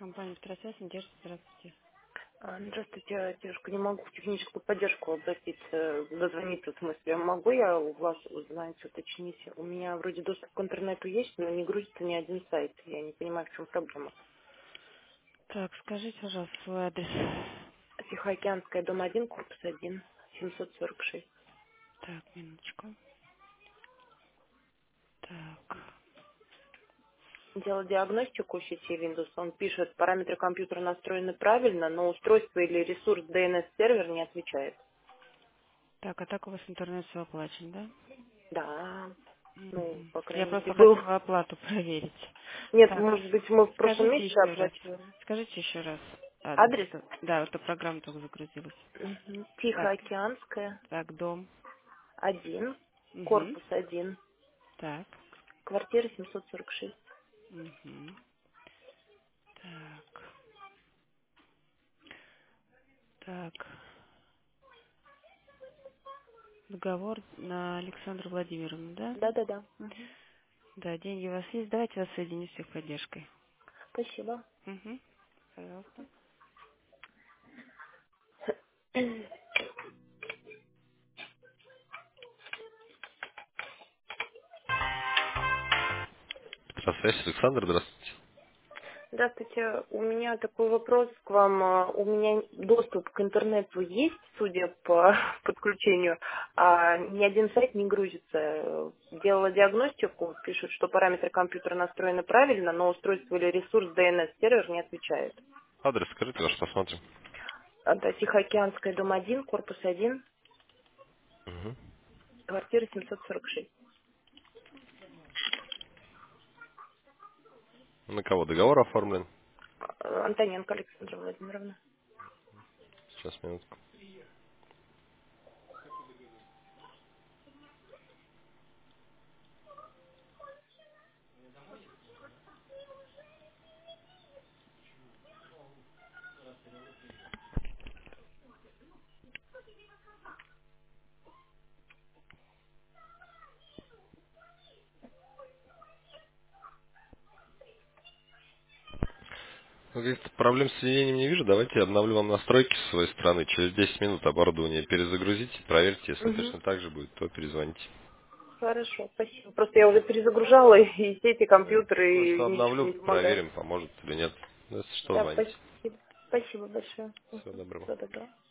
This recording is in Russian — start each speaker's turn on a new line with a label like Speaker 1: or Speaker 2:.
Speaker 1: Компания «Второсвязь», Надежда, здравствуйте.
Speaker 2: Здравствуйте, девушка, не могу в техническую поддержку обратиться, дозвониться, в смысле. Могу я у вас узнать, уточнить? У меня вроде доступ к интернету есть, но не грузится ни один сайт. Я не понимаю, в чем проблема.
Speaker 1: Так, скажите, пожалуйста, свой адрес.
Speaker 2: Тихоокеанская, дом 1, корпус 1, 746.
Speaker 1: Так, минуточку. Так.
Speaker 2: Делал диагностику в сети Windows. Он пишет, параметры компьютера настроены правильно, но устройство или ресурс DNS-сервер не отвечает.
Speaker 1: Так, а так у вас интернет все оплачен, да?
Speaker 2: Да, ну,
Speaker 1: Мгм.
Speaker 2: по
Speaker 1: Я
Speaker 2: крайней мере,
Speaker 1: просто
Speaker 2: был.
Speaker 1: хотела оплату проверить.
Speaker 2: Нет,
Speaker 1: Так,
Speaker 2: может быть, мы в прошлом
Speaker 1: скажите
Speaker 2: месяце
Speaker 1: еще раз.
Speaker 2: оплачивали.
Speaker 1: Скажите еще раз адрес.
Speaker 2: Адрес?
Speaker 1: Да, вот эта программа только загрузилась. Так,
Speaker 2: Тихоокеанская,
Speaker 1: так, дом.
Speaker 2: 1,
Speaker 1: Угу.
Speaker 2: корпус 1,
Speaker 1: Так.
Speaker 2: квартира 746.
Speaker 1: Угу. Так. Так. Договор на Александру Владимировну, да?
Speaker 2: Да-да-да. Мгм.
Speaker 1: Да, деньги у вас есть. Давайте вас соединю с техподдержкой.
Speaker 2: Спасибо.
Speaker 1: Угу. Пожалуйста.
Speaker 3: Здравствуйте, Александр, здравствуйте.
Speaker 2: Здравствуйте. У меня такой вопрос к вам. У меня доступ к интернету есть, судя по подключению, а ни один сайт не грузится. Делала диагностику, пишут, что параметры компьютера настроены правильно, но устройство или ресурс DNS-сервер не отвечает.
Speaker 3: Адрес скажите ваш, посмотрим.
Speaker 2: Это Тихоокеанская, дом 1, корпус 1,
Speaker 3: Угу.
Speaker 2: квартира 746.
Speaker 3: На кого договор оформлен?
Speaker 2: Антоненко Александра Владимировна.
Speaker 3: Сейчас, минутку. Ну, говорит, проблем с соединением не вижу. Давайте я обновлю вам настройки с своей стороны. Через 10 минут оборудование перезагрузите, проверьте. Если
Speaker 2: Угу.
Speaker 3: точно так же будет, то перезвоните.
Speaker 2: Хорошо, спасибо. Просто я уже перезагружала и все эти
Speaker 3: Да. Ну,
Speaker 2: компьютеры,
Speaker 3: все
Speaker 2: и ничего
Speaker 3: обновлю,
Speaker 2: не помогает.
Speaker 3: проверим, поможет или нет. Ну, если что,
Speaker 2: Да,
Speaker 3: звоните.
Speaker 2: спасибо. Спасибо большое.
Speaker 3: Всего доброго.
Speaker 2: Всего доброго.